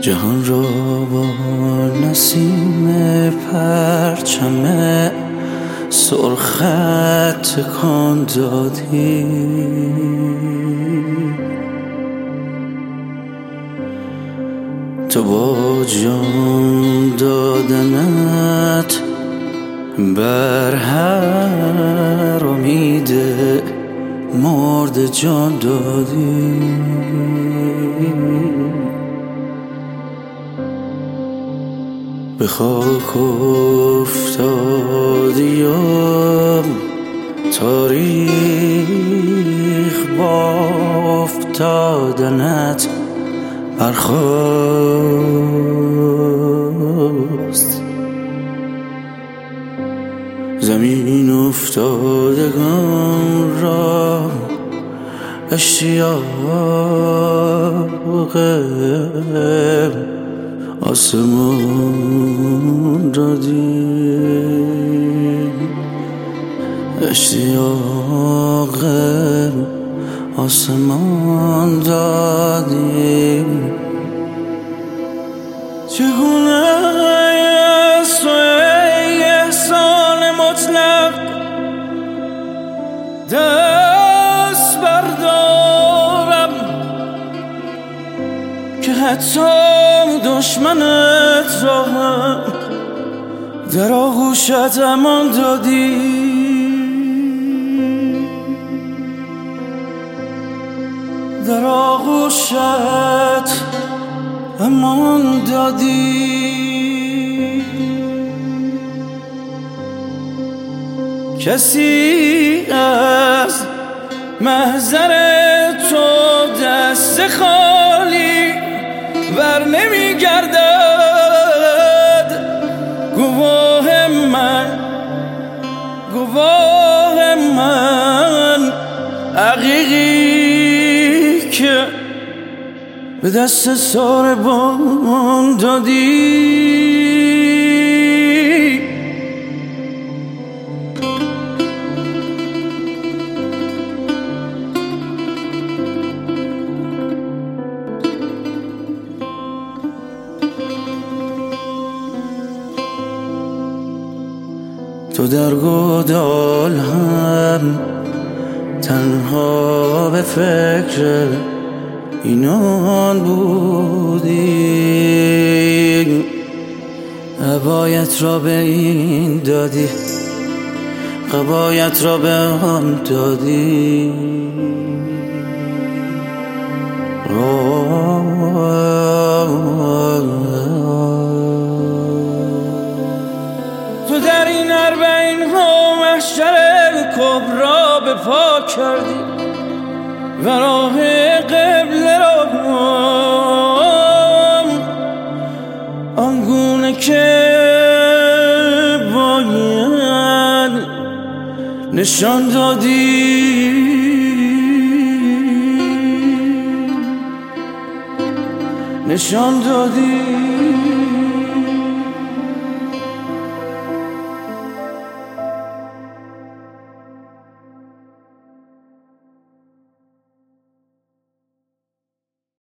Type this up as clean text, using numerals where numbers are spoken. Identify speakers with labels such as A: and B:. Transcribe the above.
A: جهان را با نسیم پرچم سرخت تکان دادی. تو با جان دادنت بر هر امید مرد جان دادی. به خاک افتادی و تاریخ با افتادنت برخاست. زمین افتادگان را اشتیاق آسمان دادی. اشتیاق آسمان دادی. چگونه از تو ای احسان مطلق دست بردارم که حتی دشمنت را هم در آغوشت امان دادی. در آغوشت امان دادی. کسی از محضر تو دست خالی بر نمی گردد. گواه من عقیقی که به دست ساربان دادی. تو در گودال هم تنها به فکر اینان بودی. عبایت را به این دادی، قبایت را به هم دادی. تو در این اربعین ها محشر کبرا به پا کردی و راه قبله را آنگونه که باید نشان دادی. نشان دادی.